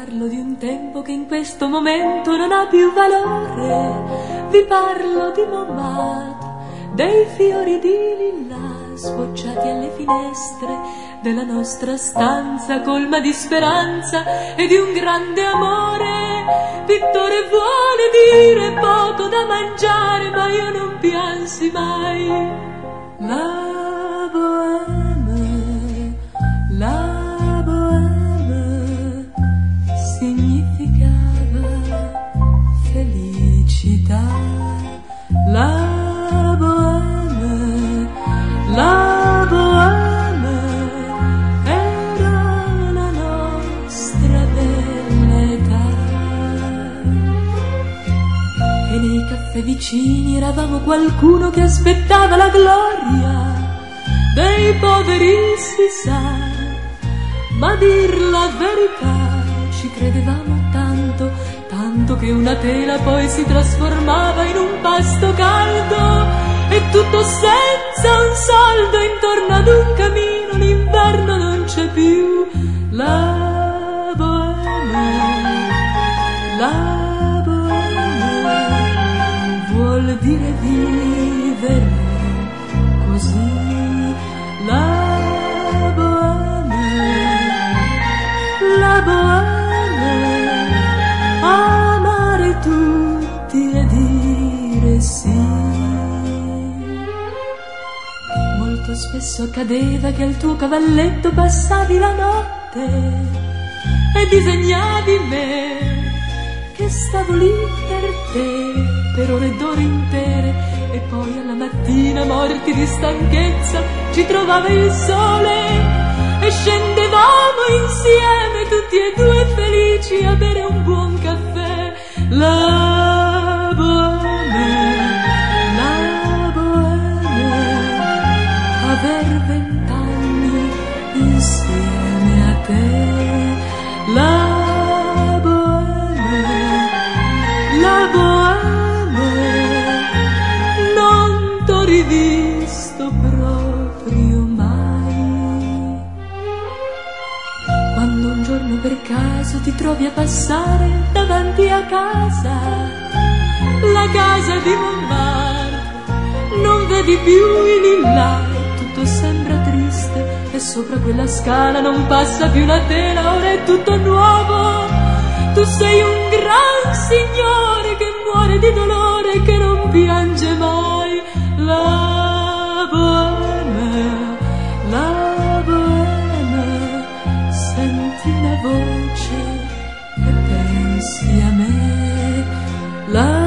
parlo di un tempo che in questo momento non ha più valore. Vi parlo di Montmartre, dei fiori di lilla sbocciati alle finestre della nostra stanza colma di speranza e di un grande amore. Pittore vuole dire poco da mangiare, ma io non piansi mai. La bohème, la bohème significava felicità. La bohème, la bohème era la nostra bella età. E nei caffè vicini eravamo qualcuno che aspettava la gloria dei poveri, si sa, ma a dir la verità ci credevamo tanto, tanto che una tela poi si trasformava in un pasto caldo, e tutto senza un soldo intorno ad un camino. L'inverno non c'è più. La bohème, la bohème vuol dire vivere così. La bohème, amare tutti e dire sì. Molto spesso accadeva che al tuo cavalletto passavi la notte e disegnavi me, che stavo lì per te per ore ed ore intere, e poi alla mattina, morti di stanchezza, ci trovava il sole e scendevamo insieme tutti e due felici a bere un buon caffè. La bohème, la bohème, aver 20 anni insieme a te. La bohème, la bohème, non t'ho rivisto proprio mai. Quando un giorno per caso ti trovi a passare davanti a casa, la casa di Montmartre, non vedi più i lilla, tutto sembra triste, e sopra quella scala non passa più la tela, ora è tutto nuovo. Tu sei un gran signore che muore di dolore, che non piange mai. La bohème, la bohème, senti una voce e pensi a me. La